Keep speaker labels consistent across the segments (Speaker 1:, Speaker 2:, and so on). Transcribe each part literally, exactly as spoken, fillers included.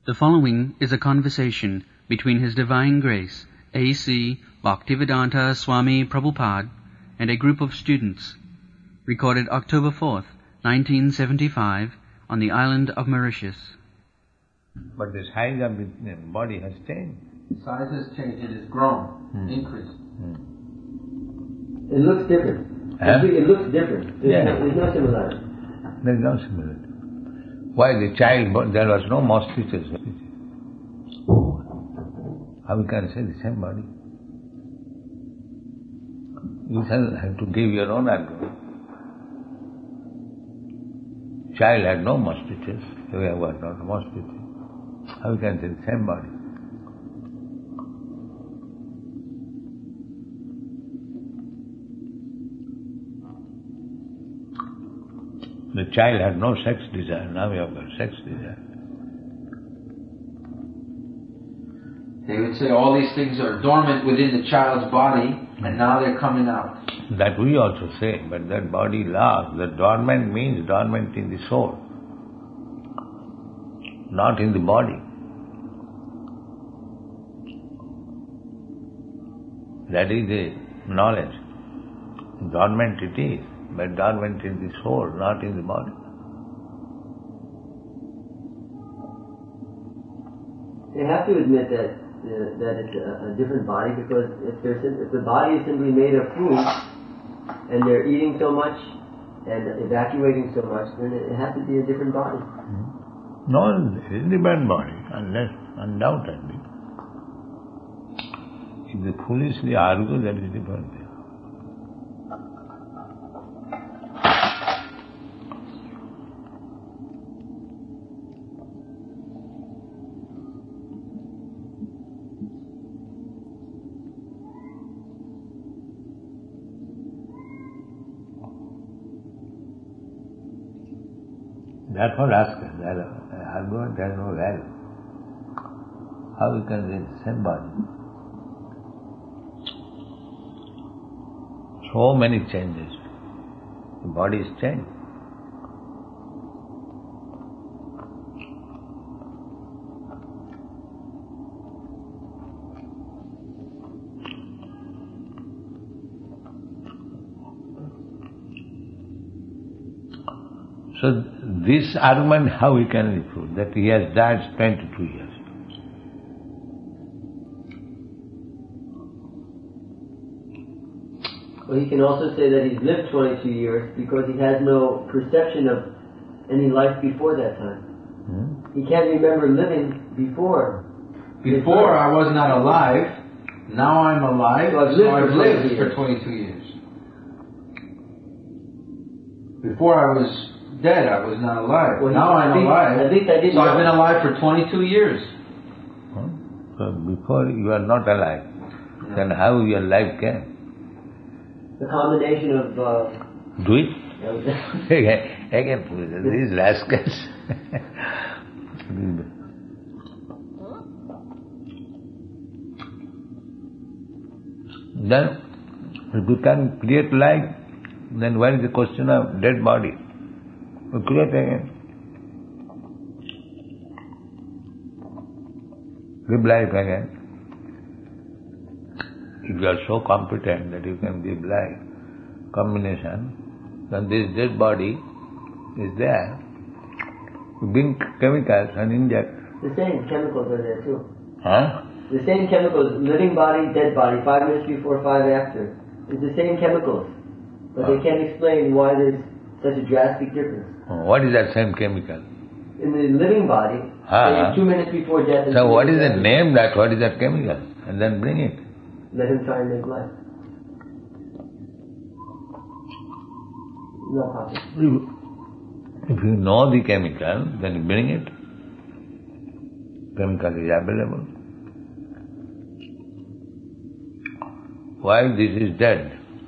Speaker 1: The following is a conversation between His Divine Grace, A C Bhaktivedanta Swami Prabhupada, and a group of students, recorded October fourth, nineteen seventy-five, on the island of Mauritius.
Speaker 2: But the size of the body has changed.
Speaker 3: The size has changed, it has grown,
Speaker 2: Hmm.
Speaker 3: increased.
Speaker 2: Hmm.
Speaker 4: It looks different.
Speaker 2: Huh?
Speaker 4: It, it looks different. There's,
Speaker 2: Yeah.
Speaker 4: no, there's no similarity.
Speaker 2: There is no similarity. Why the child, bo- there was no mosquitoes. How we can say the same body? You shall have to give your own argument. Child had no mosquitoes, you have got not mosquitoes. How we can say the same body? The child had no sex desire, now we have got sex desire.
Speaker 3: They would say all these things are dormant within the child's body, and now they're coming out.
Speaker 2: That we also say, but that body lasts. The dormant means dormant in the soul, not in the body. That is the knowledge. Dormant it is, but dormant in the soul, not in the body.
Speaker 4: They have to admit that uh, that it's a, a different body, because if there's if the body is simply made of food and they're eating so much and evacuating so much, then it has to be a different body.
Speaker 2: No, it is the bad body, unless, undoubtedly. If they foolishly argue, that is different thing. Therefore ask us, that argument has no value. How we can say the same body? So many changes. The body is changed. So this argument, how we can refute that he has died twenty-two years.
Speaker 4: Well, he can also say that he's lived twenty-two years because he has no perception of any life before that time.
Speaker 2: Hmm?
Speaker 4: He can't remember living before.
Speaker 3: Before I was not alive, now I'm alive,
Speaker 4: So I've
Speaker 3: so
Speaker 4: lived
Speaker 3: I've
Speaker 4: for
Speaker 3: lived
Speaker 4: twenty-two
Speaker 3: for
Speaker 4: years.
Speaker 3: twenty-two years. Before I was dead, I was not alive.
Speaker 4: Well,
Speaker 3: now
Speaker 4: at
Speaker 3: I'm
Speaker 4: least-
Speaker 3: alive,
Speaker 4: at least I didn't
Speaker 3: so I've
Speaker 4: know.
Speaker 3: been alive for twenty-two years.
Speaker 2: Huh? So before you are not alive,
Speaker 3: No.
Speaker 2: then how your life came?
Speaker 4: The combination of uh,
Speaker 2: Do it.
Speaker 4: you know,
Speaker 2: Again, again, these rascals. Then, if you can create life, then what is the question of dead body? You create again. Give life again. If you are so competent that you can give life combination, then this dead body is there. You bring chemicals and inject.
Speaker 4: the same chemicals are there too.
Speaker 2: Huh?
Speaker 4: The same chemicals, living body, dead body, five minutes before, five after. It's the same chemicals. But they
Speaker 2: Ah.
Speaker 4: can't explain why there's such a drastic difference.
Speaker 2: What is that same chemical?
Speaker 4: In the living body,
Speaker 2: Ah.
Speaker 4: say two minutes before death. and
Speaker 2: So
Speaker 4: two
Speaker 2: what is
Speaker 4: minutes
Speaker 2: the
Speaker 4: after,
Speaker 2: name that? What is that chemical? And then bring it.
Speaker 4: Let him try and make life. No possible.
Speaker 2: If you know the chemical, then bring it. Chemical is available. Why this is dead?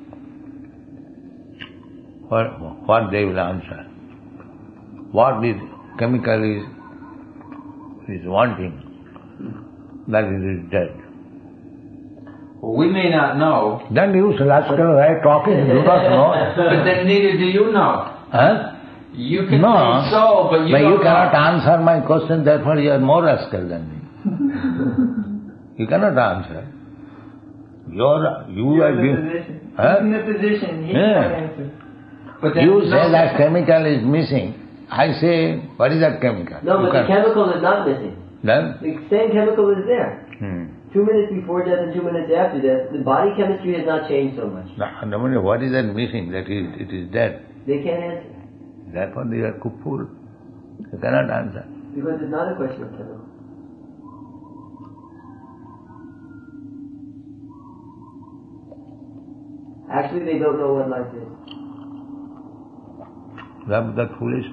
Speaker 2: What, what they will answer? What this chemical is is wanting, that it is dead.
Speaker 3: Well, we may not know,
Speaker 2: Then you shall ask her, why talking, you do not know.
Speaker 3: but then neither do you know.
Speaker 2: Huh?
Speaker 3: You can
Speaker 2: No,
Speaker 3: say so, but you
Speaker 2: but
Speaker 3: don't
Speaker 2: you cannot
Speaker 3: know.
Speaker 2: answer my question, therefore you are more rascal than me. You cannot answer. You're, you
Speaker 5: You're
Speaker 2: are
Speaker 5: in the
Speaker 2: being...
Speaker 5: position.
Speaker 2: Huh?
Speaker 5: He's in the position. He
Speaker 2: Yeah.
Speaker 5: can't answer.
Speaker 3: But then
Speaker 2: You
Speaker 3: no,
Speaker 2: say that chemical is missing. I say, what is that chemical?
Speaker 4: No,
Speaker 2: You
Speaker 4: but the
Speaker 2: can't-
Speaker 4: chemical is not missing.
Speaker 2: Then?
Speaker 4: The same chemical is there.
Speaker 2: Hmm.
Speaker 4: Two minutes before death and two minutes after death, the body chemistry has not changed so much.
Speaker 2: No, no matter what is that missing, that is, it is dead.
Speaker 4: They can't answer.
Speaker 2: Therefore they are kufur. You cannot answer.
Speaker 4: Because it's not a question of chemical. Actually, they don't know what life is.
Speaker 2: That, that foolish.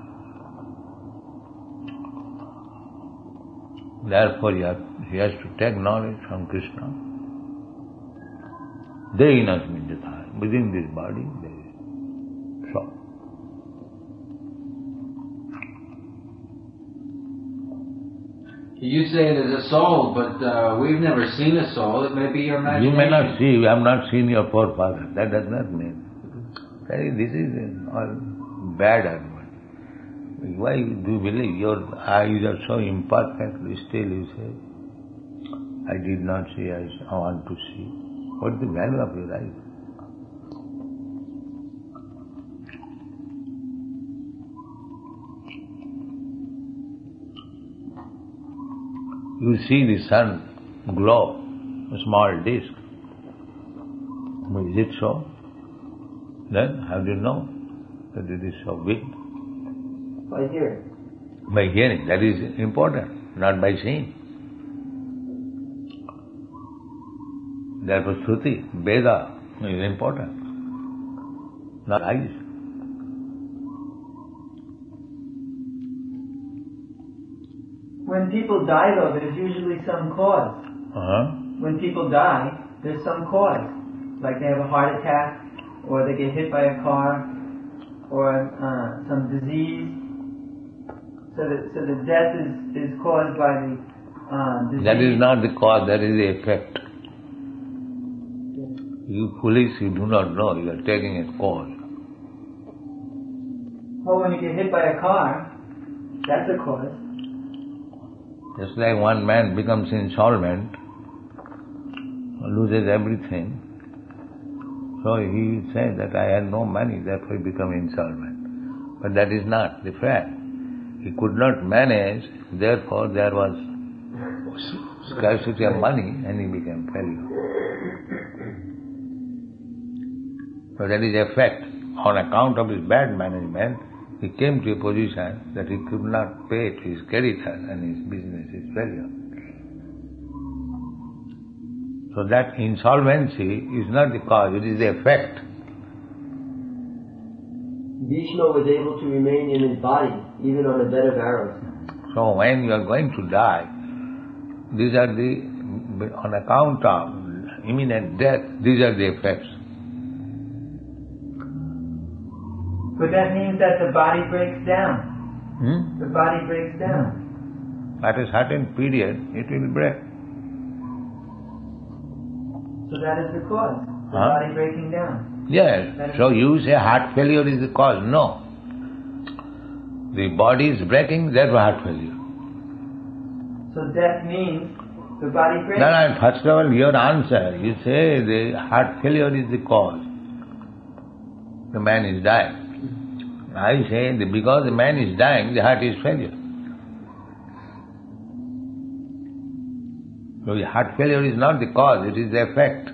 Speaker 2: Therefore he has, he has to take knowledge from Krishna. Dehinas Vidyatha. Within this body there is soul.
Speaker 3: You say there's a soul, but uh, we've never seen a soul. It may be your imagination.
Speaker 2: You may not see, you have not seen your forefather. That does not mean. This is all bad argument. Why do you believe? Your eyes are so imperfect, still you say, I did not see, I I want to see. What is the value of your eyes? You see the sun glow, a small disk. Is it so? Then how do you know that it is so big?
Speaker 4: By hearing.
Speaker 2: By hearing, that is important, not by seeing. Therefore Shruti, Veda is important, not eyes.
Speaker 5: When people die, though, there's usually some cause.
Speaker 2: Uh-huh.
Speaker 5: When people die, there's some cause. Like they have a heart attack, or they get hit by a car, or uh, some disease. So the, so the death is, is caused by the uh, disease.
Speaker 2: That is not the cause, that is the effect. You foolish, you do not know, you are taking a cause.
Speaker 5: Well, when you get hit by a car, that's a cause.
Speaker 2: Just like one man becomes insolvent, loses everything, so he says that I had no money, therefore he became insolvent. But that is not the fact. He could not manage, therefore there was scarcity of money and he became failure. So that is effect. On account of his bad management, he came to a position that he could not pay to his creditor and his business is failure. So that insolvency is not the cause, it is the effect.
Speaker 4: Vishnu was able to remain in his body, even on a bed of arrows.
Speaker 2: So when you are going to die, these are the, on account of imminent death, these are the effects.
Speaker 5: But that means that the body breaks down.
Speaker 2: Hmm?
Speaker 5: The body breaks down.
Speaker 2: At a certain period, it will break.
Speaker 5: So that is the cause. The
Speaker 2: Huh?
Speaker 5: body breaking down.
Speaker 2: Yes. So you say heart failure is the cause. No. The body is breaking, therefore heart failure.
Speaker 5: So death means the body breaks.
Speaker 2: No, no, first of all, your answer, you say the heart failure is the cause. The man is dying. I say that because the man is dying, the heart is failure. So the heart failure is not the cause, it is the effect.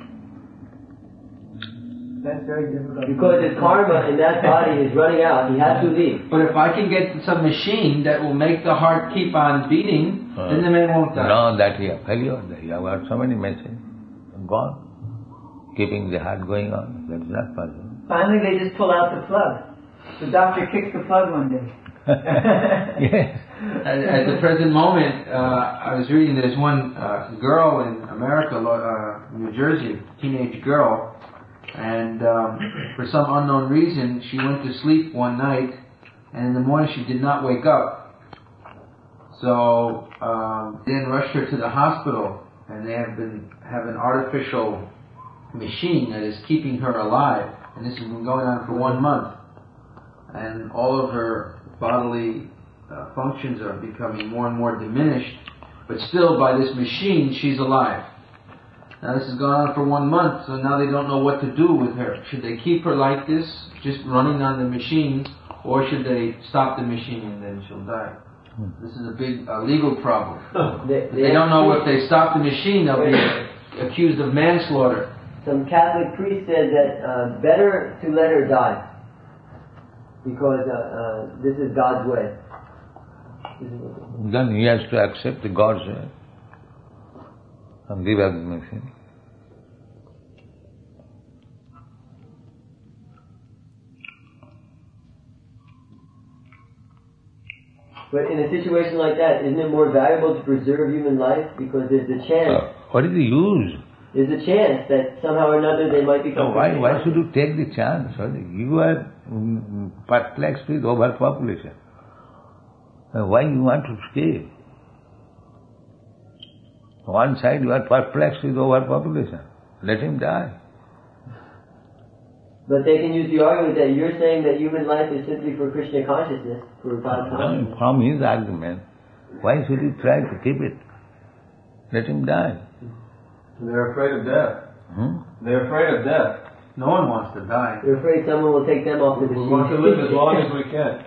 Speaker 5: That's very difficult.
Speaker 4: Because his karma in that body is running out, he has to leave.
Speaker 3: But if I can get some machine that will make the heart keep on beating,
Speaker 2: Uh,
Speaker 3: then the man won't die.
Speaker 2: No, that he have failure. He have got so many messages. Gone. Keeping the heart going on. That is not possible.
Speaker 5: Finally, they just pull out the plug. The doctor kicks the plug one day.
Speaker 2: Yes.
Speaker 3: At, at the present moment, uh, I was reading there's one uh, girl in America, uh, New Jersey, teenage girl, and um, for some unknown reason, she went to sleep one night, and in the morning she did not wake up. So um, they then rushed her to the hospital, and they have been have an artificial machine that is keeping her alive, and this has been going on for one month. and all of her bodily uh, functions are becoming more and more diminished, but still by this machine she's alive. Now this has gone on for one month, so now they don't know what to do with her. Should they keep her like this, just running on the machine, or should they stop the machine and then she'll die? This is a big uh, legal problem.
Speaker 4: They,
Speaker 3: They, they don't know if they stop the machine, they'll be accused of manslaughter.
Speaker 4: Some Catholic priest said that uh, better to let her die, because uh, uh, this is God's way.
Speaker 2: Then he has to accept the God's way and give up the machine.
Speaker 4: But in a situation like that, isn't it more valuable to preserve human life? Because there's a chance.
Speaker 2: Uh, what is the use?
Speaker 4: There's a chance that somehow or another they might become.
Speaker 2: So why why should you take the chance? You are mm, perplexed with overpopulation. Uh, why you want to escape? One side you are perplexed with overpopulation. Let him die.
Speaker 4: But they can use the argument that you're saying that human life is simply for Krishna consciousness, for God consciousness.
Speaker 2: From his argument, why should you try to keep it? Let him die.
Speaker 6: They're afraid of death.
Speaker 2: Hmm?
Speaker 6: They're afraid of death.
Speaker 3: No one wants to die.
Speaker 4: They're afraid someone will take them off the
Speaker 6: We
Speaker 4: machine.
Speaker 6: want to live as long as we can.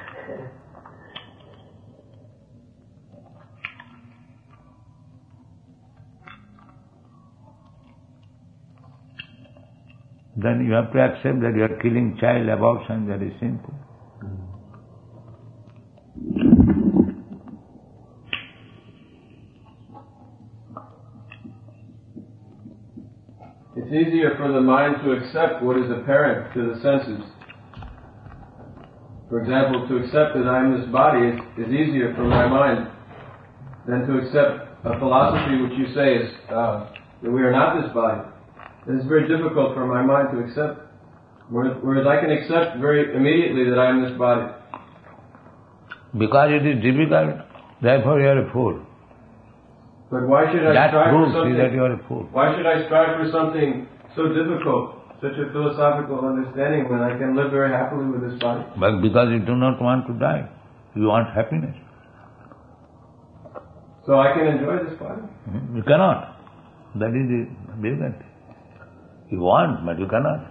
Speaker 2: Then you have to accept that you are killing child, abortion, that is sinful.
Speaker 6: It's easier for the mind to accept what is apparent to the senses. For example, to accept that I am this body is, is easier for my mind than to accept a philosophy which you say is uh, that we are not this body. It's very difficult for my mind to accept. Whereas, whereas I can accept very immediately that I am this body.
Speaker 2: Because it is difficult, therefore you are a fool.
Speaker 6: But why should I
Speaker 2: That
Speaker 6: strive for
Speaker 2: proves
Speaker 6: something?
Speaker 2: that you are a fool.
Speaker 6: Why should I strive for something so difficult, such a philosophical understanding, when I can live very happily with this body?
Speaker 2: But because you do not want to die, you want happiness.
Speaker 6: So I can enjoy this body?
Speaker 2: You cannot. That is the difficulty. You want, but you cannot.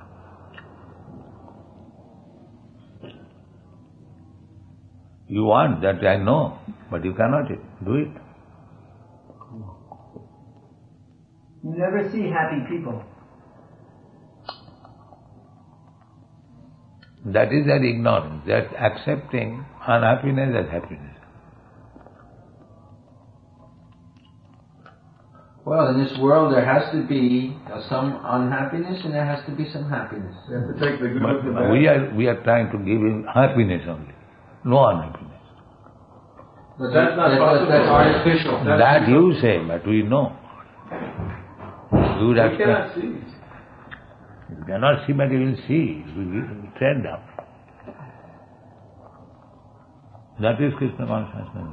Speaker 2: You want, that I know, but you cannot do it.
Speaker 5: You never see happy people.
Speaker 2: That is their ignorance. They are accepting unhappiness as happiness.
Speaker 3: Well, in this world there has to be uh, some unhappiness and there has to be some happiness.
Speaker 6: You have to take the good
Speaker 2: But
Speaker 6: with the bad.
Speaker 2: we are we are trying to give him happiness only, no unhappiness.
Speaker 6: But that's not
Speaker 3: That-
Speaker 6: possible.
Speaker 3: That's artificial.
Speaker 6: That's
Speaker 2: That you say, but we know. You would
Speaker 6: We
Speaker 2: have
Speaker 6: cannot see.
Speaker 2: You cannot see, but you will see. You will tread down. That is Krishna consciousness.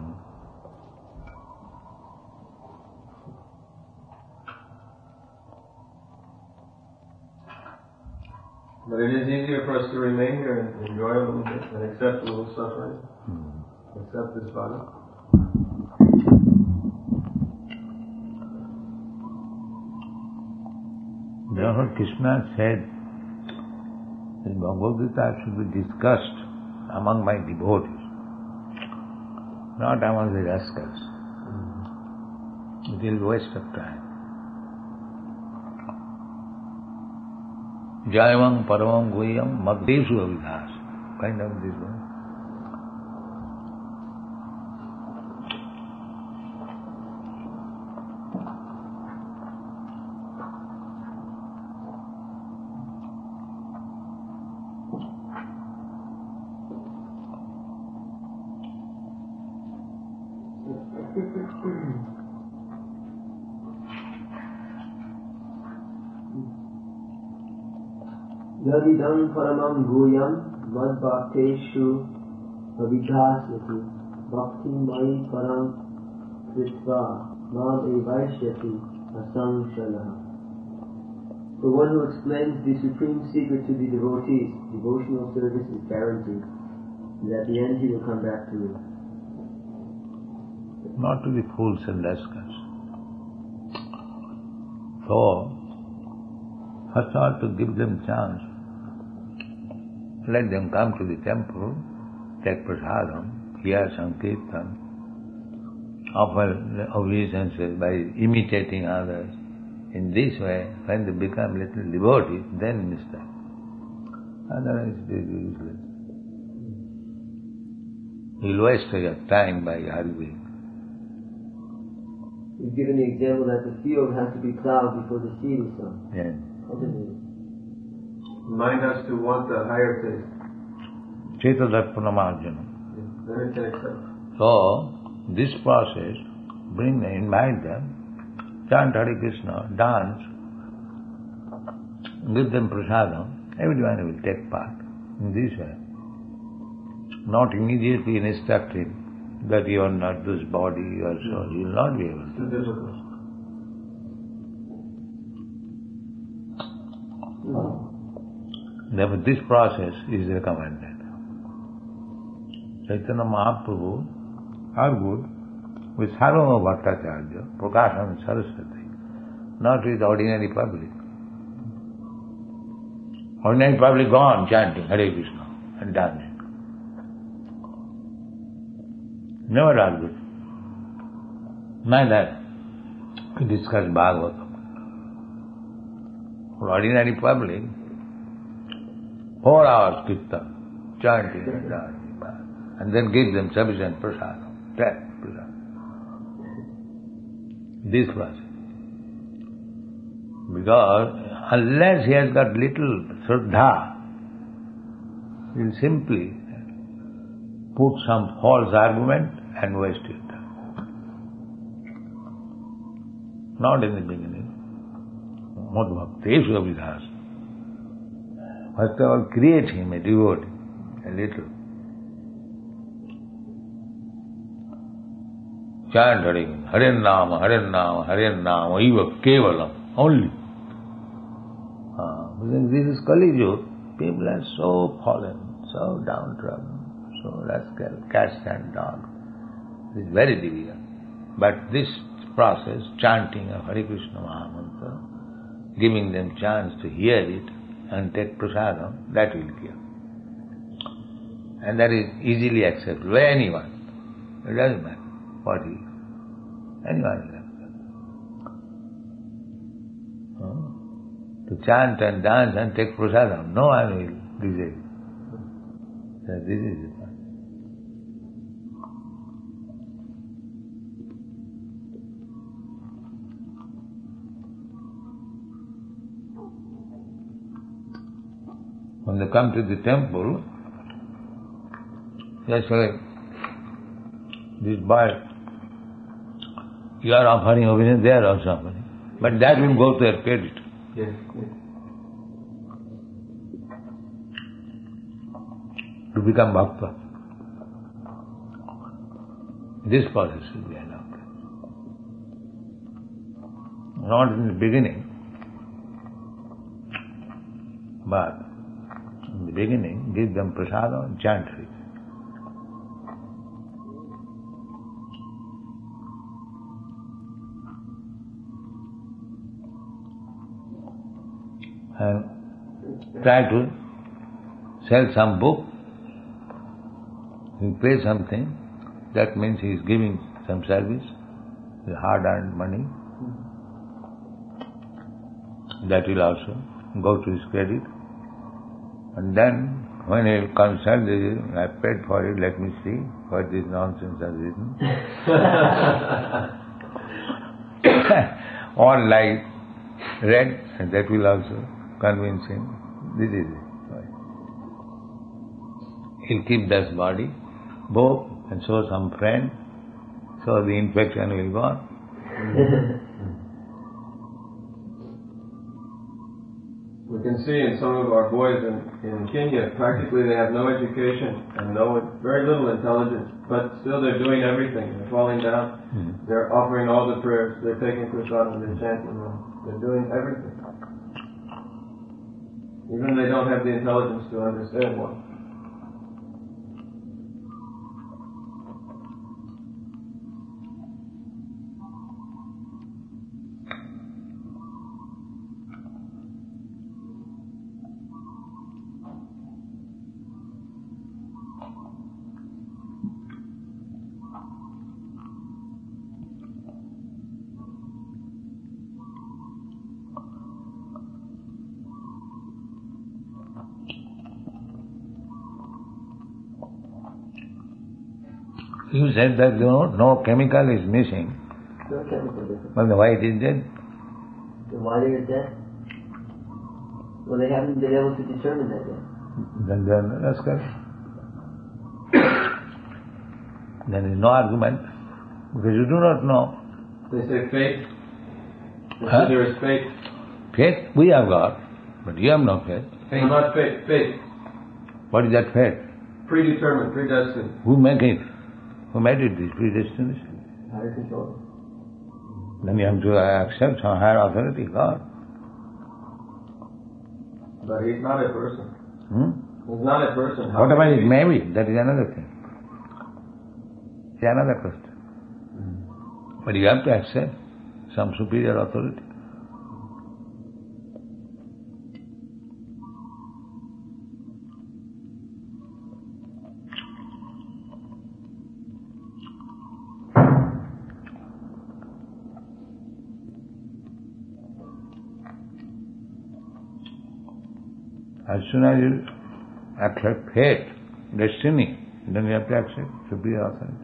Speaker 6: But it is easier for us to remain here and enjoy a little bit and accept a little suffering. Accept this body.
Speaker 2: Therefore Krishna said that Bhagavad Gita should be discussed among my devotees, not among the rascals. It is waste of time. Jayam paramam guhyam madheshu avidhas. Kind of this one.
Speaker 4: Yadidam paramam guyam mad bhakteshu avidhasyati bhakti mai param kritva mam evaishyati asangshala. For one who explains the supreme secret to the devotees, devotional service is guaranteed, and at the end he will come back to it.
Speaker 2: Not to the fools and rascals. So, first of all, to give them chance, let them come to the temple, take prasadam, hear sankirtan, offer obeisances by imitating others. In this way, when they become little devotees, then mister. Otherwise it is useless. You'll waste your time by arguing.
Speaker 4: You've given the example that the field has to be plowed before the seed is sown.
Speaker 2: Yes.
Speaker 4: Cultivated.
Speaker 6: Mind has to want the higher taste.
Speaker 2: Cheta darpanamarjana.
Speaker 6: Then it can accept.
Speaker 2: So, this process, bring them, invite them, chant Hare Krishna, dance, give them prasadam, everyone will take part in this way. Not immediately instructed that you are not this body, you are so, you will not be able to.
Speaker 6: Too difficult.
Speaker 2: Therefore, this process is recommended. Chaitanya Mahaprabhu argued with Sarvabhauma Bhattacharya, Prakashananda Saraswati, not with ordinary public. Ordinary public gone chanting Hare Krishna and dancing. Never argued. Neither we discuss Bhagavatam. For ordinary public, four hours kirtan, chanting and dancing, and then give them sufficient prasadam, take prasadam. This process. Because unless he has got little shraddha, he will simply put some false argument and waste it. Not in the beginning. Madhbhakteshu abhidhas. First of all, create him a devotee, a little. Chant Hare Krishna, Hare Nama, Hare Nama, Hare Nama, Eva Kevalam, only. Ah, this is Kali Yuga. People are so fallen, so downtrodden, so rascal, cats and dogs. It is very difficult. But this process, chanting of Hare Krishna Mahamantra, giving them chance to hear it and take prasadam, that will give. And that is easily accepted by anyone. It doesn't matter what he is. Anyone will accept. Huh? To chant and dance and take prasadam, no one will reject. So this is the point. When they come to the temple, they say, this boy, you are offering obedience, they are also offering. But that will go to their credit.
Speaker 6: Yes, yes.
Speaker 2: To become bhakta. This process will be adopted. Not in the beginning, but in the beginning, give them prasada and chant Hare. And try to sell some book, he pay something, that means he is giving some service, the hard-earned money. That will also go to his credit. And then, when he will consult, I paid for it, let me see what this nonsense has written. All lies, read, and that will also convince him. This is it. He'll keep this body, book, and show some friend, so the infection will go on.
Speaker 6: We can see in some of our boys in, in Kenya, practically they have no education and no very little intelligence, but still they're doing everything. They're falling down, mm-hmm. They're offering all the prayers, they're taking prasadam, they're chanting, they're doing everything. Even they don't have the intelligence to understand one.
Speaker 2: You said that no, no chemical is missing.
Speaker 4: No chemical difference.
Speaker 2: But why it is dead?
Speaker 4: Then why they are dead? Well, they haven't been able to determine that yet.
Speaker 2: Then, then that's correct. There is no argument. Because you do not know.
Speaker 6: They say faith. They
Speaker 2: Huh?
Speaker 6: say there is faith.
Speaker 2: Faith we have got, but you have no faith.
Speaker 6: No, not faith. Faith.
Speaker 2: What is that faith?
Speaker 6: Predetermined, predestined.
Speaker 2: Who made it? Who made it, this predestination?
Speaker 4: Higher control.
Speaker 2: Then you have to accept some higher authority, God.
Speaker 6: But he's not a person.
Speaker 2: Hmm?
Speaker 6: He's not a person. How
Speaker 2: Whatever
Speaker 6: can
Speaker 2: it
Speaker 6: he be?
Speaker 2: may be, that is another thing. It's another question. But you have to accept some superior authority. As soon as you accept fate, destiny, then you have to accept superior authority.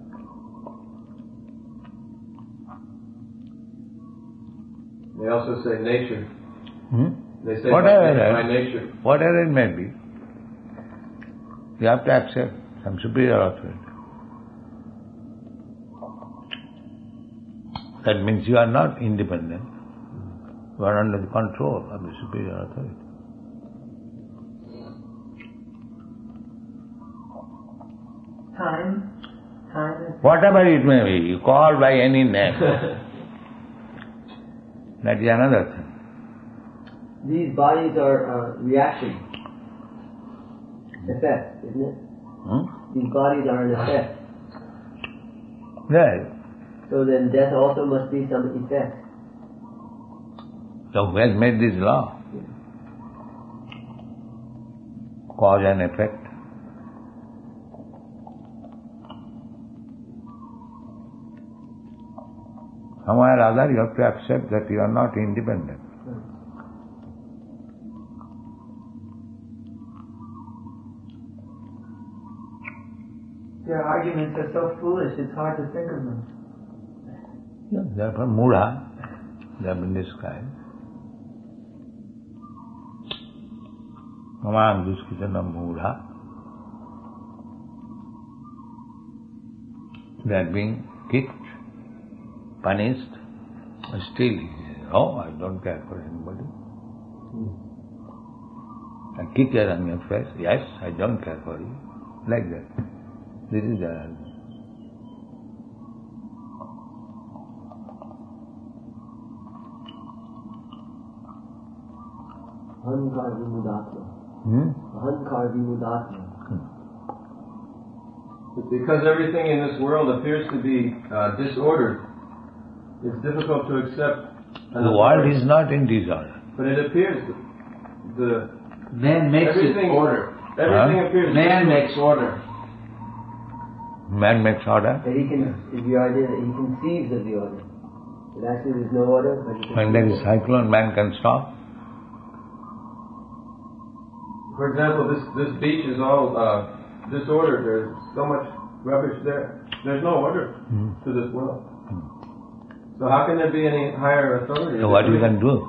Speaker 6: They also say nature.
Speaker 2: Hmm?
Speaker 6: They say
Speaker 2: Whatever
Speaker 6: by,
Speaker 2: it
Speaker 6: by
Speaker 2: is,
Speaker 6: nature.
Speaker 2: whatever it may be, you have to accept some superior authority. That means you are not independent. You are under the control of the superior authority.
Speaker 5: Time, time is
Speaker 2: Whatever it may be, you call by any name. That is another thing.
Speaker 4: These bodies are uh, reaction, effect, isn't it?
Speaker 2: Hmm?
Speaker 4: These bodies are an effect.
Speaker 2: Yes.
Speaker 4: So then death also must be some effect.
Speaker 2: So who has made this law? Cause and effect. Somewhere or other you have to accept that you are not independent.
Speaker 5: Their arguments are so foolish, it's hard to think of them.
Speaker 2: Yeah, therefore Mudha, they have been described. Among Duskitana Mudha, they are being kicked, punished, but still, oh, I don't care for anybody. I kick you on your face, yes, I don't care for you. Like that. This is the argument.
Speaker 4: Ahankar vimudatma.
Speaker 2: Hmm?
Speaker 4: Ahankar vimudatma.
Speaker 6: Because everything in this world appears to be uh, disordered, it's difficult to accept. an
Speaker 2: The world
Speaker 6: authority.
Speaker 2: is not in disorder.
Speaker 6: But it appears that the
Speaker 3: Man makes it
Speaker 6: everything
Speaker 3: order.
Speaker 6: Everything
Speaker 2: Huh?
Speaker 6: appears.
Speaker 3: Man
Speaker 6: difficult.
Speaker 3: makes order.
Speaker 2: Man makes order.
Speaker 4: That he can, is the idea that he conceives of the order. But actually there's no order, but he
Speaker 2: When there is
Speaker 4: conceives of it.
Speaker 2: cyclone, man can stop.
Speaker 6: For example, this this beach is all uh, disordered. There's so much rubbish there. There's no order
Speaker 2: Hmm.
Speaker 6: to this world. So how can there be any higher authority?
Speaker 2: So what you can do?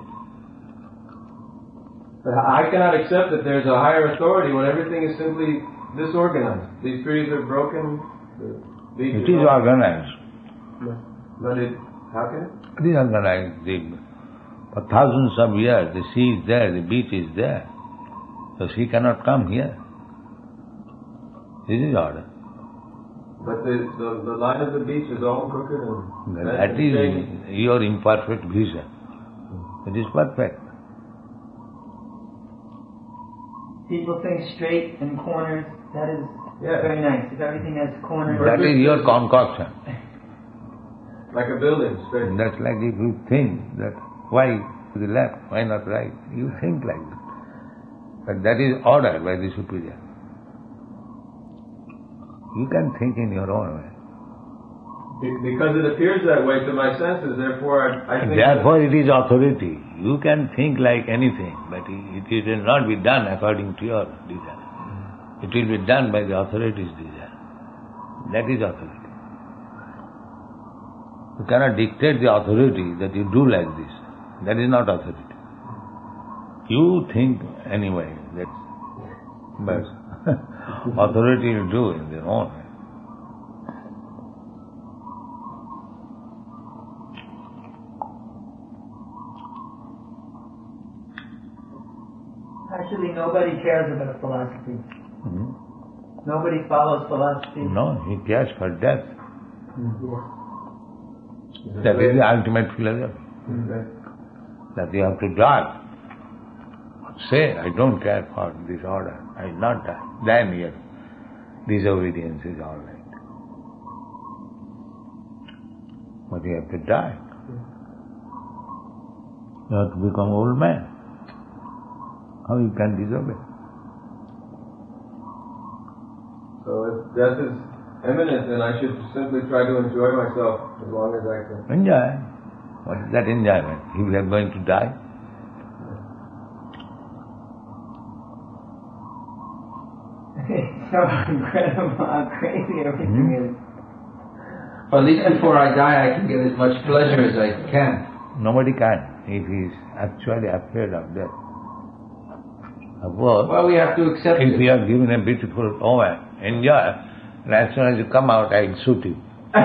Speaker 6: But I cannot accept that there's a higher authority when everything is simply disorganized. These trees are broken. The beach
Speaker 2: It is
Speaker 6: all-
Speaker 2: organized.
Speaker 6: But it, how can it?
Speaker 2: It is organized. The, for thousands of years, the sea is there, the beach is there. So she cannot come here. This is order.
Speaker 6: But the, the, the line of the beach is all crooked and
Speaker 2: That is your imperfect vision. It is perfect.
Speaker 5: people think straight and corners, that is
Speaker 6: Yeah.
Speaker 5: very nice. If everything has corners...
Speaker 2: That is your concoction.
Speaker 6: Like a building, straight.
Speaker 2: That's like if you think that why to the left, why not right? You think like that. But that is ordered by the superior. You can think in your own way.
Speaker 6: Be- Because it appears that way to my senses, therefore I, I think...
Speaker 2: Therefore it is authority. You can think like anything, but it, it will not be done according to your desire. It will be done by the authority's desire. That is authority. You cannot dictate the authority that you do like this. That is not authority. You think anyway, that, but authority will do in their own way.
Speaker 5: Actually, nobody cares about philosophy.
Speaker 2: Mhm.
Speaker 5: Nobody follows philosophy.
Speaker 2: No, he cares for death. That is the ultimate philosophy. That you have to die. Say, I don't care for this order. I will not die. Then your disobedience is all right. But you have to die. You have to become old man. How you can disobey?
Speaker 6: So if death is imminent, then I should simply try to enjoy myself as long as I can.
Speaker 2: Enjoy. What is that enjoyment? If we are going to die,
Speaker 5: It's so incredible how crazy everything is.
Speaker 3: Well, at least before I die, I can get as much pleasure as I can.
Speaker 2: nobody can if he is actually afraid of death. Suppose,
Speaker 3: Well, we have to accept
Speaker 2: if
Speaker 3: it.
Speaker 2: you are given a beautiful woman, enjoy, and as soon as you come out, I will shoot you.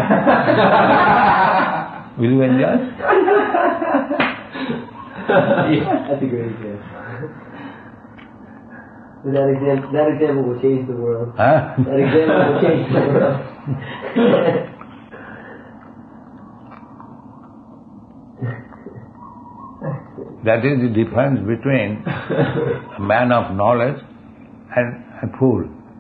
Speaker 2: Will you enjoy?
Speaker 4: That's a great example. But that example, that example will change the world.
Speaker 2: Huh?
Speaker 4: That example will change the world.
Speaker 2: That is the difference between a man of knowledge and a fool.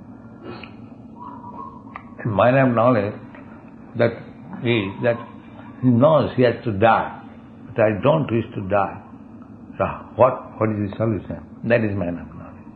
Speaker 2: A man of knowledge, that is that he knows he has to die, but I don't wish to die. So what what is the solution? That is man of knowledge.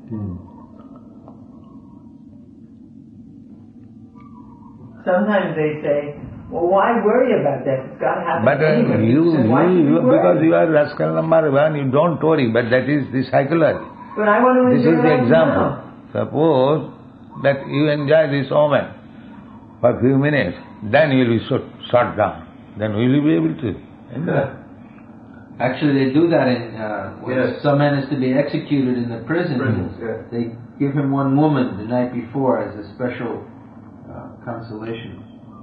Speaker 5: Sometimes they say, well, why worry about that? It's got to happen
Speaker 2: But uh,
Speaker 5: anyway.
Speaker 2: you,
Speaker 5: So why should
Speaker 2: you,
Speaker 5: we worry?
Speaker 2: because you are rascal number one, you don't worry, but that is the psychology.
Speaker 5: But I want to
Speaker 2: This
Speaker 5: enjoy
Speaker 2: is the
Speaker 5: right
Speaker 2: example.
Speaker 5: now.
Speaker 2: Suppose that you enjoy this woman for a few minutes, then you will be shut, shut down. Then will you be able to enjoy?
Speaker 3: Actually, they do that in uh, when
Speaker 6: Yes.
Speaker 3: some man is to be executed in the prison.
Speaker 6: Prisons, yes.
Speaker 3: They give him one woman the night before as a special uh, consolation.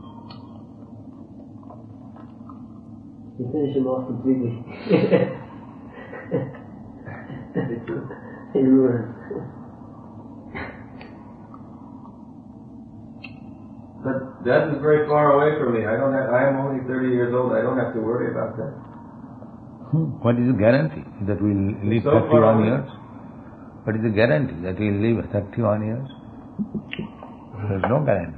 Speaker 4: You finish him off completely. He ruins.
Speaker 6: But death is very far away from me. I don't have, I am only thirty years old. I don't have to worry about that.
Speaker 2: What is the guarantee that we will live
Speaker 6: So far
Speaker 2: thirty-one
Speaker 6: away.
Speaker 2: years? What is the guarantee that we will live thirty-one years? There is no guarantee.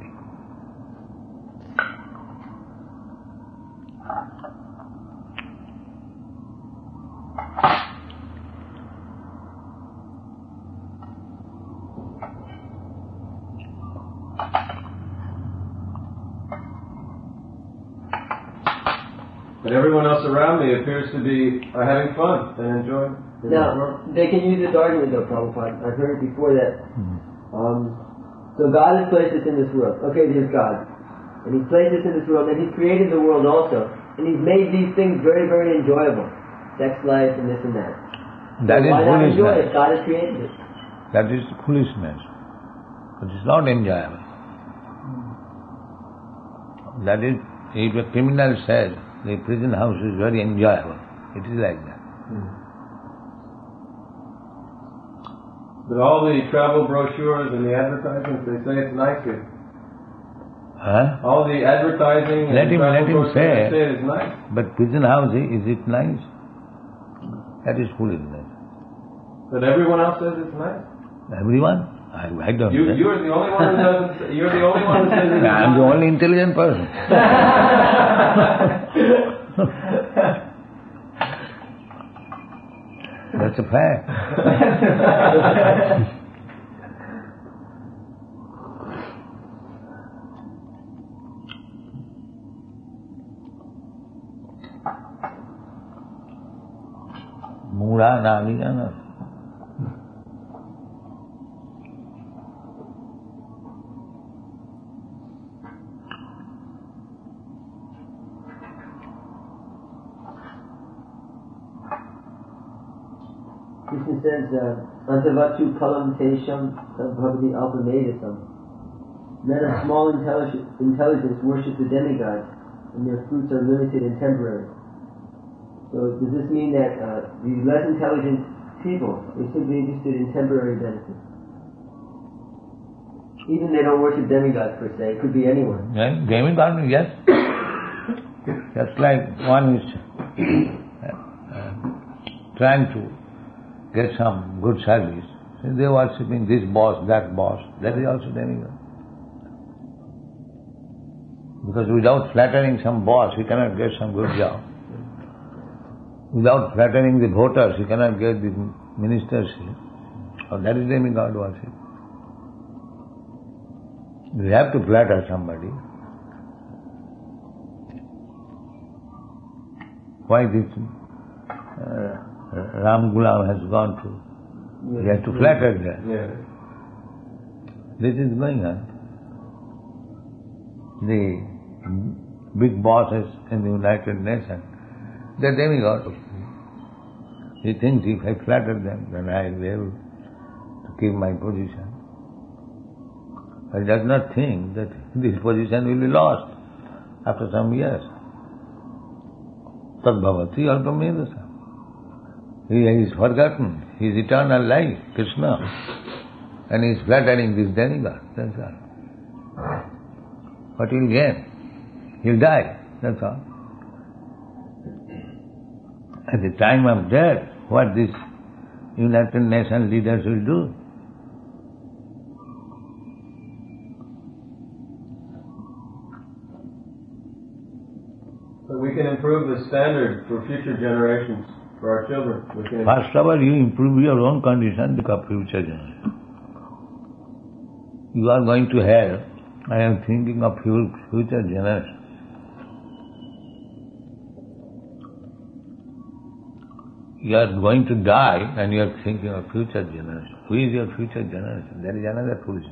Speaker 6: But everyone else around me appears to be uh, having fun and enjoying.
Speaker 4: Now, they can use this argument though, Prabhupada. I've heard it before that, um, so God has placed us in this world. Okay, there's God. And He's placed us in this world, and He's created the world also. And He's made these things very, very enjoyable. Sex life and this and that.
Speaker 2: That
Speaker 4: So
Speaker 2: is
Speaker 4: why not enjoy it?
Speaker 2: foolishness.
Speaker 4: God has created it.
Speaker 2: That is foolishness. It is not enjoyable. That is, if a criminal says the prison house is very enjoyable, it is like that.
Speaker 6: But all the travel brochures and the advertisements, they say it's nice here.
Speaker 2: Huh?
Speaker 6: All the advertising and
Speaker 2: Let him-
Speaker 6: travel
Speaker 2: let him
Speaker 6: brochures,
Speaker 2: say.
Speaker 6: they say it's nice.
Speaker 2: But prison house, is it nice? That is foolishness.
Speaker 6: But everyone else says it's nice.
Speaker 2: Everyone? I, I don't
Speaker 6: You,
Speaker 2: know.
Speaker 6: you're the only one who doesn't. You're the only one who says it's
Speaker 2: I'm the only intelligent person. That's a fact. Mura nami jana.
Speaker 4: Krishna says, uh, Antavatu kalam tesham bhavati alpamedatam. Men of small intelligence, intelligence worship the demigods, and their fruits are limited and temporary. So does this mean that uh, these less intelligent people are simply interested in temporary benefits? Even they don't worship demigods per se, it could be anyone.
Speaker 2: Yeah, demigod, yes. Just like one is uh, uh, trying to get some good service, so they are worshipping this boss, that boss, that is also demigod. Because without flattering some boss, he cannot get some good job. Without flattering the voters, he cannot get the ministership. So that is demigod worship. You have to flatter somebody. Why this uh, Ram Gulam has gone to? He has to flatter them.
Speaker 6: Yeah.
Speaker 2: This is going on. The big bosses in the United Nations, they are demigods. He thinks if I flatter them, then I will be able to keep my position. But he does not think that this position will be lost after some years. Tadbhavati alpamedasa. He is forgotten his eternal life, Krishna, and he is flattering this demigod. That's all. What he will gain? He will die. That's all. At the time of death, what these United Nations leaders will do?
Speaker 6: So we can improve the standard for future generations, for our children. We can
Speaker 2: First of all, you improve your own condition because future generation. You are going to hell. I am thinking of future generation. You are going to die and you are thinking of future generation. Who is your future generation? That is another foolishness.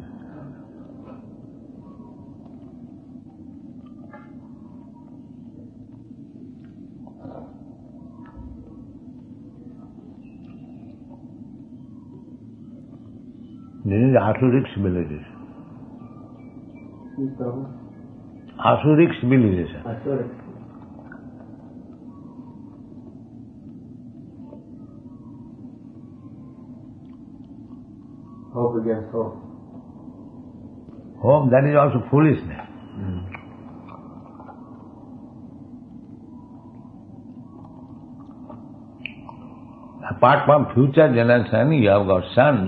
Speaker 2: This is Asuric civilization. Asuric civilization.
Speaker 4: Asuric.
Speaker 6: hope against hope.
Speaker 2: Hope, that is also foolishness. Mm. Apart from future generation, you have got sons.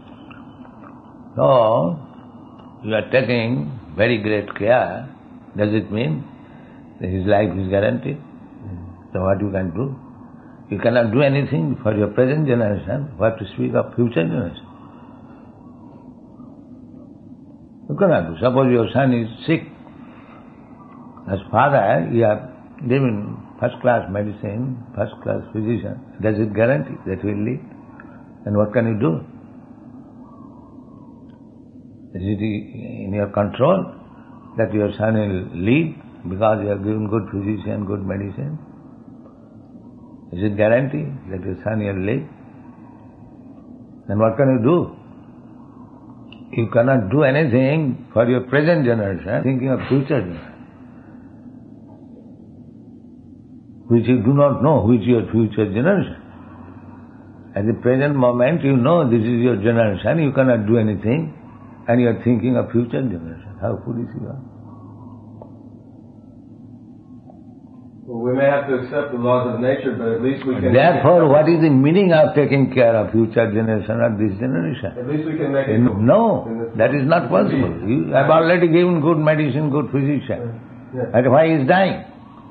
Speaker 2: So, you are taking very great care. Does it mean that his life is guaranteed? Mm. So what you can do? You cannot do anything for your present generation. What to speak of future generation? You cannot do. Suppose your son is sick. As father, you are given first-class medicine, first-class physician. Does it guarantee that he will live? And what can you do? Is it in your control that your son will live because you have given good physician, good medicine? Is it guarantee that your son will live? Then what can you do? You cannot do anything for your present generation, thinking of future generation, which you do not know which is your future generation. At the present moment, you know this is your generation, you cannot do anything, and you are thinking of future generation. How foolish you are.
Speaker 6: Well, we may have to accept the laws of nature, but at least we can...
Speaker 2: Therefore, what is the meaning of taking care of future generation or this generation?
Speaker 6: At least we can make it...
Speaker 2: No, that is not possible. You have already given good medicine, good physician.
Speaker 6: Yeah.
Speaker 2: And why he is dying?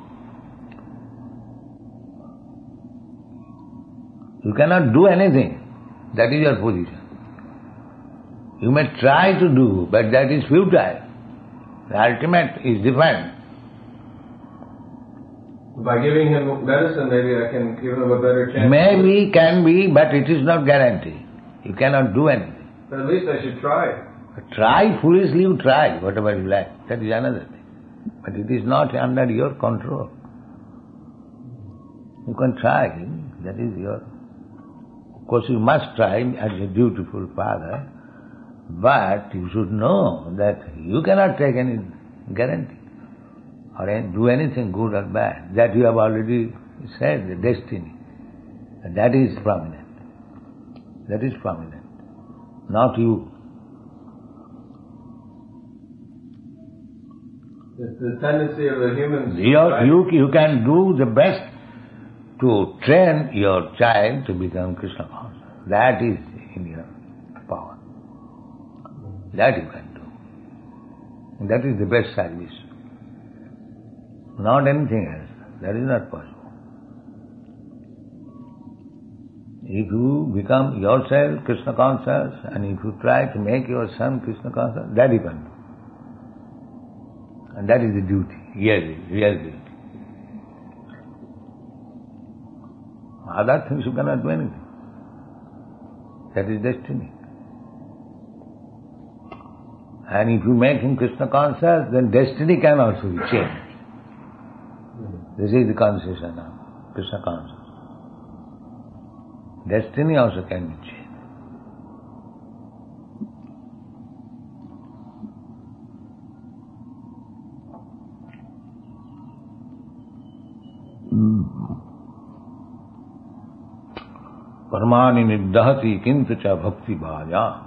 Speaker 2: You cannot do anything. That is your position. You may try to do, but that is futile. The ultimate is different.
Speaker 6: By giving him medicine, maybe I can give him a better chance.
Speaker 2: Maybe, can be, but it is not guaranteed. You cannot do anything.
Speaker 6: But at least I should try.
Speaker 2: Try foolishly, you try, whatever you like. That is another thing. But it is not under your control. You can try, that is your... Of course you must try as a dutiful father, but you should know that you cannot take any guarantee or any, do anything good or bad. That you have already said, the destiny. And that is prominent. That is prominent. Not you.
Speaker 6: It's the tendency of the humans...
Speaker 2: Your, you, you can do the best to train your child to become Krishna conscious. That is in your power. That you can do. And that is the best service. Not anything else. That is not possible. If you become yourself Krishna conscious and if you try to make your son Krishna conscious, that you can do. And that is the duty, really, real duty. Other things you cannot do anything. That is destiny. And if you make him Krishna conscious, then destiny can also be changed. This is the concession of Krishna conscious. Destiny also can be changed. Parmani niddhati kintu cha bhakti bhaya.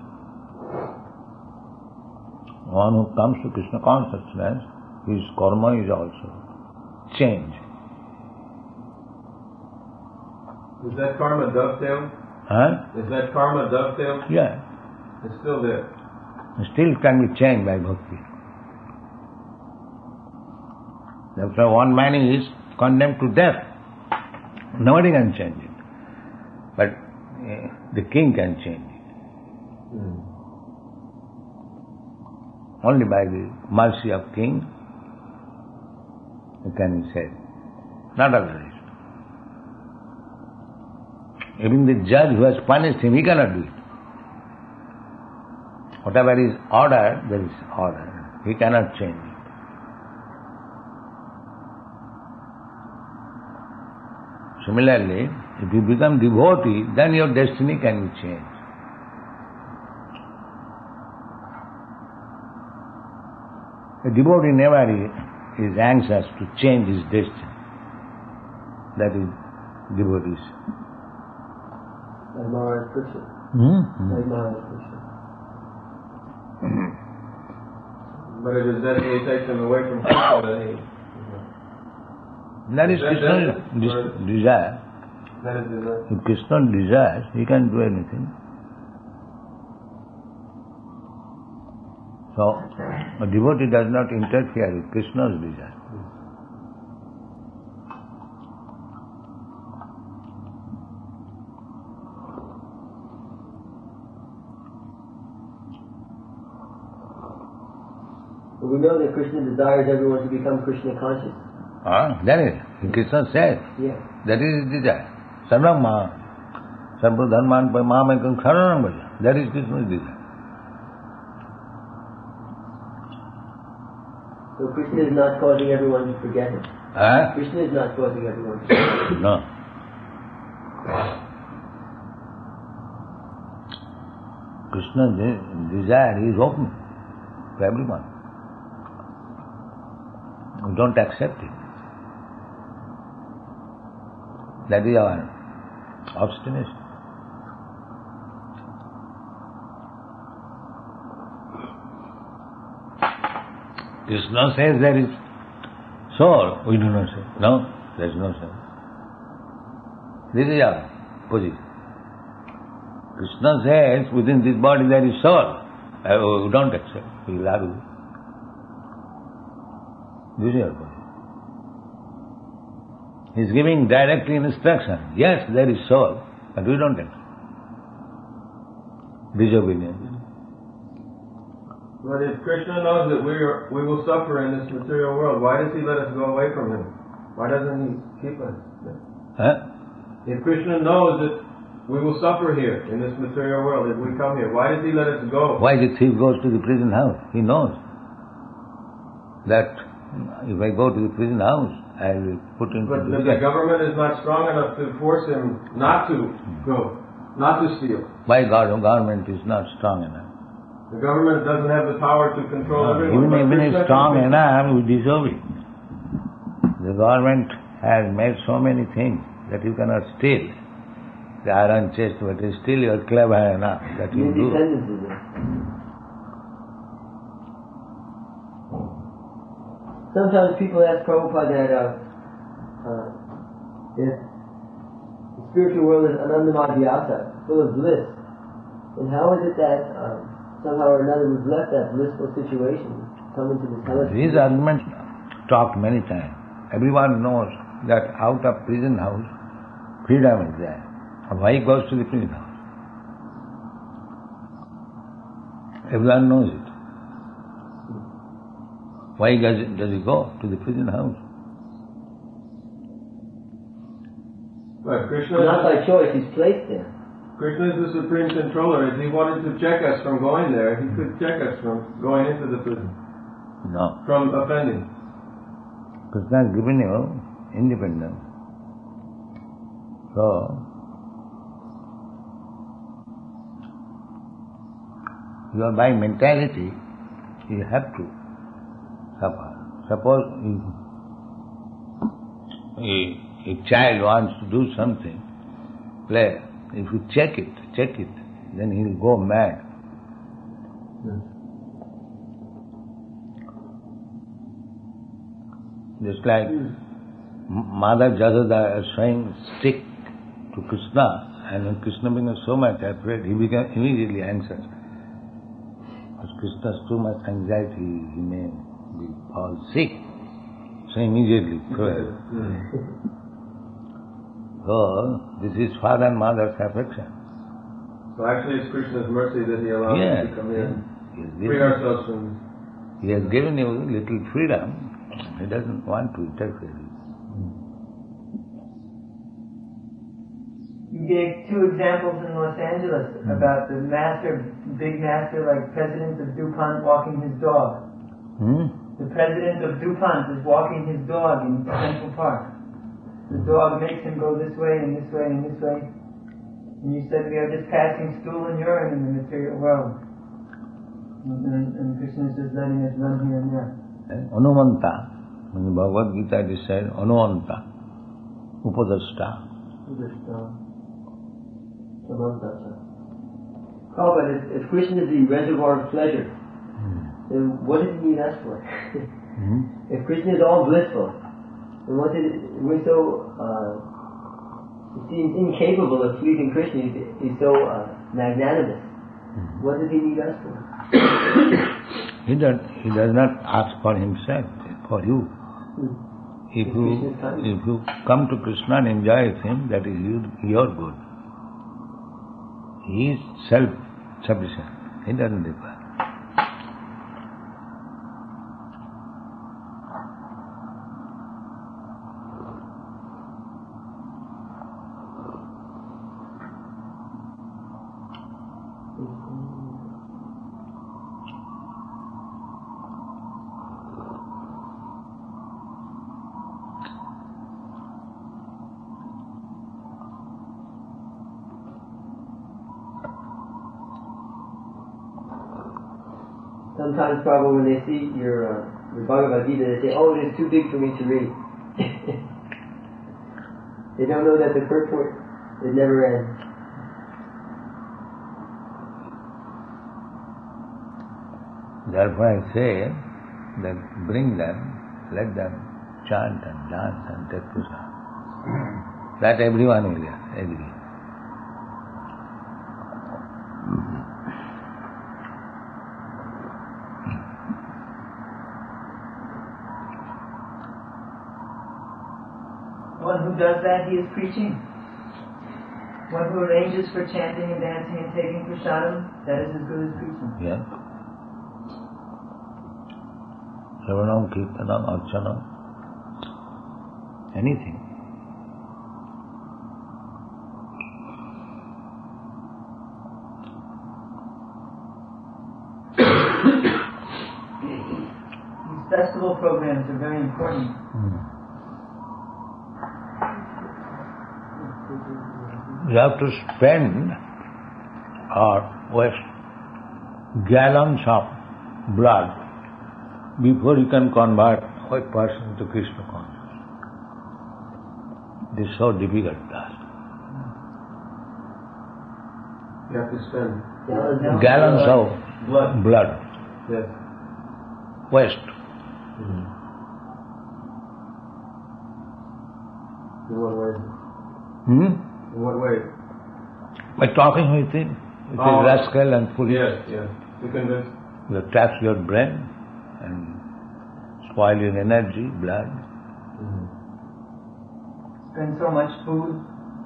Speaker 2: One who comes to Krishna consciousness, his karma is also changed.
Speaker 6: Is that karma dovetail?
Speaker 2: Huh?
Speaker 6: Is that karma dovetail?
Speaker 2: Yeah.
Speaker 6: It's still there.
Speaker 2: It still can be changed by bhakti. That's why one man is condemned to death. Nobody can change it. But uh, the king can change it.
Speaker 6: Mm.
Speaker 2: Only by the mercy of king it can be said. Not otherwise. Even the judge who has punished him, he cannot do it. Whatever is ordered, there is order. He cannot change it. Similarly, if you become devotee, then your destiny can be changed. A devotee never is anxious to change his destiny. That is devotees.
Speaker 4: Like Maharaj Krishna.
Speaker 2: Mm-hmm.
Speaker 4: Like Maharaj Krishna.
Speaker 6: But if his destiny takes him away from Krishna, then he...
Speaker 2: That is
Speaker 6: Is that
Speaker 2: Krishna's
Speaker 6: destiny?
Speaker 2: des- desire.
Speaker 6: That is desire.
Speaker 2: If Krishna desires, he can do anything. So, a devotee does not interfere with Krishna's desire.
Speaker 4: But we know that Krishna desires everyone to become Krishna conscious.
Speaker 2: Ah, that is, Krishna says,
Speaker 4: Yeah.
Speaker 2: that is his desire. Sarvam ma, sarva dharman pa mamekam saranam bhaja. That is Krishna's desire.
Speaker 4: So Krishna is not causing everyone to forget him.
Speaker 2: Ah?
Speaker 4: Krishna is not causing everyone to forget him.
Speaker 2: No. Krishna's de- desire is open to everyone. We don't accept it. That is our obstination. Krishna says there is soul, we do not say. No, there is no soul. This is our position. Krishna says, within this body there is soul. Uh, we don't accept. We will argue. This is our position. He is giving directly instruction. Yes, there is soul, but we don't accept. Disobedience.
Speaker 6: But if Krishna knows that we are, we will suffer in this material world, why does he let us go away from him? Why doesn't he keep us there?
Speaker 2: Huh?
Speaker 6: If Krishna knows that we will suffer here in this material world, if we come here, why does he let us go?
Speaker 2: Why the thief goes to the prison house? He knows that if I go to the prison house, I will put into
Speaker 6: But
Speaker 2: the
Speaker 6: the, the government is not strong enough to force him not to go, not to steal.
Speaker 2: Why God, government is not strong enough?
Speaker 6: The government doesn't have the power to control
Speaker 2: No,
Speaker 6: everyone.
Speaker 2: even
Speaker 6: but
Speaker 2: even
Speaker 6: Krishna
Speaker 2: if strong
Speaker 6: can-
Speaker 2: enough, we disobey. The government has made so many things that you cannot steal. The iron chest, but still you are clever enough that you do.
Speaker 4: Independence is there. Sometimes people ask Prabhupada that uh, uh, if the spiritual world is anandamadhyasa, full of bliss, then how is it that uh, somehow or another we've left that blissful situation, come into this hemisphere?
Speaker 2: These arguments talked many times. Everyone knows that out of prison house, freedom is there. Why he goes to the prison house? Everyone knows it. Why does, it, does he go to the prison house?
Speaker 6: But Krishna,
Speaker 4: Not by choice, he's placed there.
Speaker 6: Krishna is the supreme controller. If he wanted to check us from going there, he could check us from going into the prison,
Speaker 2: No.
Speaker 6: from offending.
Speaker 2: Krishna has given you independence. So, you are by mentality, you have to suffer. Suppose a, a child wants to do something, play, if you check it, check it, then he will go mad. Just like Mother Jasoda is showing stick to Krishna, and when Krishna became so much afraid, he became immediately anxious. Because Krishna has too much anxiety, he may be fall sick. So immediately threw it. So this is father and mother's affection.
Speaker 6: So actually it's Krishna's mercy that he allowed
Speaker 2: Yes,
Speaker 6: us to come in,
Speaker 2: He has
Speaker 6: free
Speaker 2: given,
Speaker 6: ourselves from...
Speaker 2: he has given you little freedom. He doesn't want to interfere with you.
Speaker 5: You gave two examples in Los Angeles about the master, big master, like president of DuPont walking his dog.
Speaker 2: Hmm?
Speaker 5: The president of DuPont is walking his dog in Central Park. The dog makes him go this way and this way and this way. And you said we are just passing stool and urine in the material world. And, and, and Krishna is just letting us run here and there.
Speaker 2: Anumanta, in the Bhagavad Gita it is said, Anumanta, Upadashta.
Speaker 4: Oh, but if, if Krishna is the reservoir of pleasure, then what does he need us for?
Speaker 2: Hmm?
Speaker 4: If Krishna is all blissful, then what did we're so uh, he seems incapable of pleasing Krishna. He's, he's so uh, magnanimous. What does he need us for?
Speaker 2: He does, he does not ask for himself, for you. If you, if you come to Krishna and enjoy with him, that is you, your good. He is self-sufficient. He doesn't require.
Speaker 4: Sometimes, Prabhu, when they see your, uh, your Bhagavad Gita, they say, oh, it is too big for me to read. They don't know that the purport, it never ends.
Speaker 2: Therefore I say that bring them, let them chant and dance and take prasad. That everyone will agree.
Speaker 5: One who does that, he is preaching. One who arranges for chanting and dancing and taking prasadam, that is as good as preaching.
Speaker 2: Yeah. Shravanam, Kirtanam, Archanam, anything.
Speaker 5: These festival programs are very important.
Speaker 2: Mm. You have to spend or waste gallons of blood before you can convert a person to Krishna consciousness. This is so difficult task.
Speaker 6: You have to spend
Speaker 4: Yeah,
Speaker 2: Gallons of
Speaker 6: blood.
Speaker 2: blood.
Speaker 6: Yes.
Speaker 2: Waste.
Speaker 6: Mm-hmm. In what way?
Speaker 2: Hmm?
Speaker 6: In what way?
Speaker 2: By talking with him, with
Speaker 6: Oh.
Speaker 2: a rascal and foolish.
Speaker 6: Yes, yes. To convince.
Speaker 2: You tax your brain and spoil your energy, blood.
Speaker 6: Mm-hmm.
Speaker 5: Spend so much food.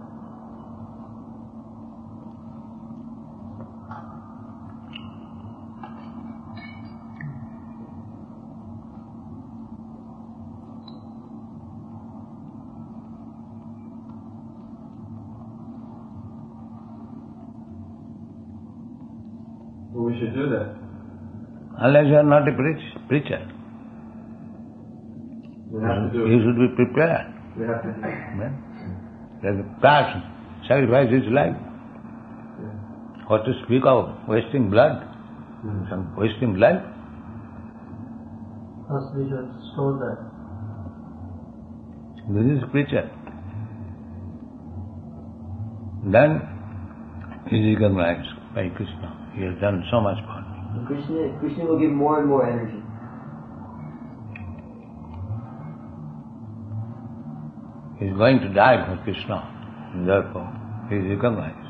Speaker 6: Well, we should do that.
Speaker 2: Unless you are not a preach, preacher.
Speaker 6: We have to do
Speaker 2: You
Speaker 6: it.
Speaker 2: should be prepared.
Speaker 6: We have to do it.
Speaker 2: Man. There's a passion, sacrifice his life.
Speaker 6: Yeah.
Speaker 2: What to speak of wasting blood,
Speaker 6: Mm-hmm.
Speaker 2: some wasting life.
Speaker 5: First we should show that.
Speaker 2: This is preacher. Then he is recognized by Krishna. He has done so much for me.
Speaker 4: Krishna, Krishna will give more and more energy.
Speaker 2: He is going to die for Krishna. And therefore, he is recognized.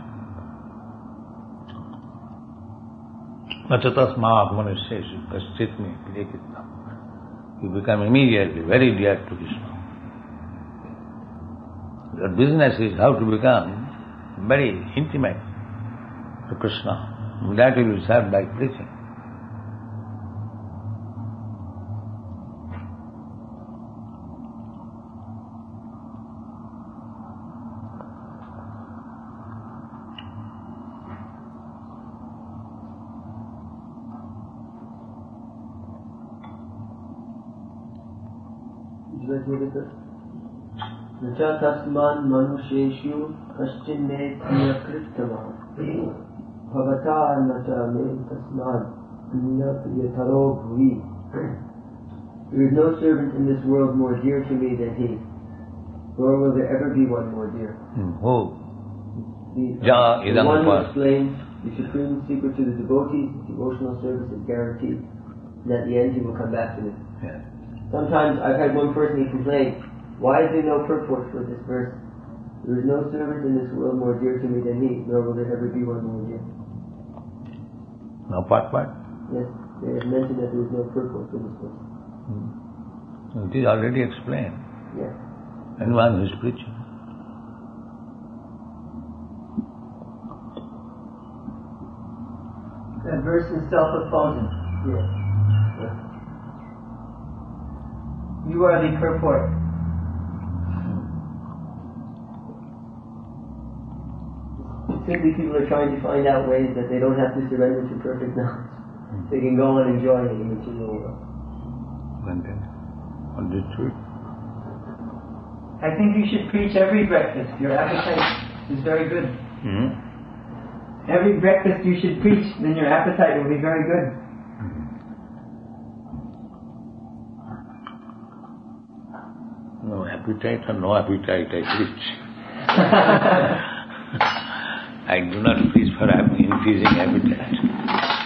Speaker 2: Nachatasmaat manusyesu kaschitmi priyakittam. You become immediately very dear to Krishna. Your business is how to become very intimate to Krishna. That will be served by preaching.
Speaker 4: Nacha tasman manusheshu kaschin me priyakrittama bhavata nacha me tasman priya priyataro bhuvi. There is no servant in this world more dear to me than he, nor will there ever be one more dear.
Speaker 2: Hmm. Who?
Speaker 4: The,
Speaker 2: Ja
Speaker 4: the
Speaker 2: idam
Speaker 4: one who
Speaker 2: upar.
Speaker 4: explains the supreme secret to the devotees, devotional service is guaranteed, and at the end he will come back to me.
Speaker 2: Yes.
Speaker 4: Sometimes I've had one person, he complained, why is there no purport for this verse? There is no servant in this world more dear to me than he, nor will there ever be one more dear.
Speaker 2: No part part?
Speaker 4: Yes, they have mentioned that there is no purport for this verse.
Speaker 2: It is already explained.
Speaker 4: Yes.
Speaker 2: Anyone who is preaching.
Speaker 5: That verse is self-opposing.
Speaker 4: Yes.
Speaker 5: You are the purport.
Speaker 4: Simply people are trying to find out ways that they don't have to surrender to perfect knowledge. They can go on enjoying the material world.
Speaker 2: Content. Understood.
Speaker 5: I think you should preach every breakfast. Your appetite is very good.
Speaker 2: Hmm?
Speaker 5: Every breakfast you should preach, then your appetite will be very good.
Speaker 2: No appetite or no appetite, I preach. I do not preach for increasing appetite.